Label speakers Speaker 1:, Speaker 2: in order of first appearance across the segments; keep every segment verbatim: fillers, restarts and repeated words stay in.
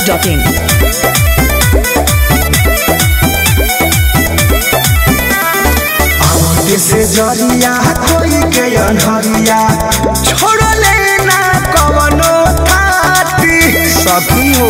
Speaker 1: Dot in.
Speaker 2: से जरिया कोई के अनहरिया छोड़ लेना कवनो थाती सखी हो।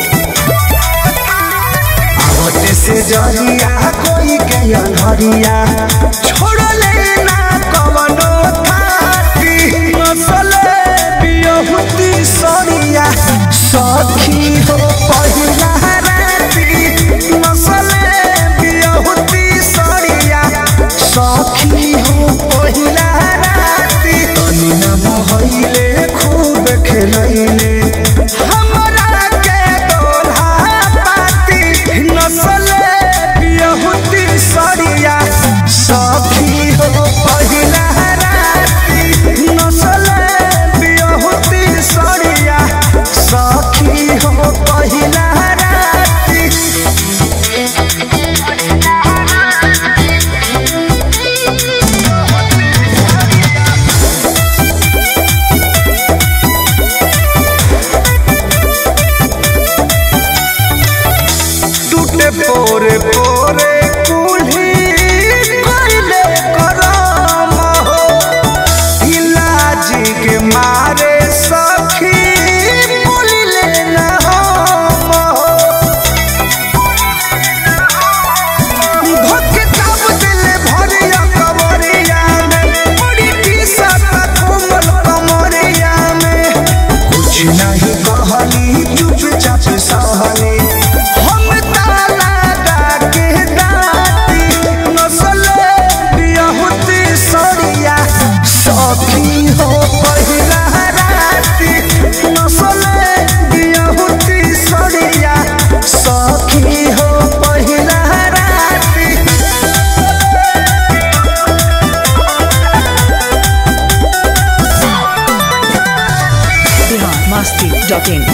Speaker 2: आवते से जरिया कोई के अनहरिया छोड़ लेना कवनो थाती नसले बियहुती सरिया सखी हो पहिला राती नसले बियहुती सरिया सखी हो पहिला राती तनी न मोहइले खूब खेलैले हमरा के दोल्हा पाती नसले बियहुती सरिया सखी हो पहिला राती नसले बियहुती सरिया सखी हो पहिला राती। पोरे पोरे कुल्ही कोइले करम हो इलाज के मारे सखी बोलिले न हम हो धोके दाब दिले भरिया कमरिया में बड़ी टीसत कोमल कमरिया में कुछ नहीं कहली चुपचाप सहली सखी हो पहिला राती नसले बियहुती सरिया सखी हो पहिला राती।
Speaker 1: बिहार मस्ती डॉट इन।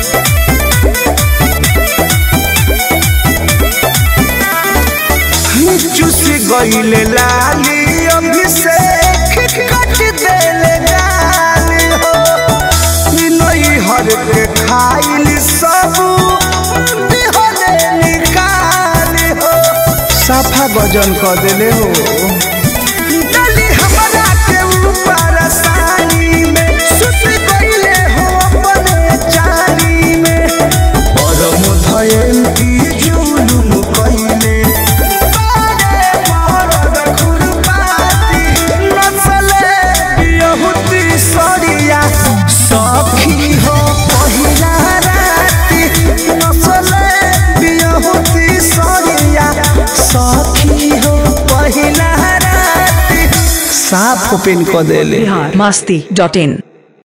Speaker 2: चुसी गईले लाली अभिषेक कट देले गाली हो नई हर के खाइल सब बिहले निकाली हो साफा गजन कर देले हो डाली हमरा के ऊपर सानी में सुत गईले हो अपने चाली में और मुधयन की जुलुम कइले सखी हो पहिला राती नसले बियहुती सरिया सखी हो पहिला राती साफ ओपन कर देले।
Speaker 1: बिहार मस्ती डॉट इन।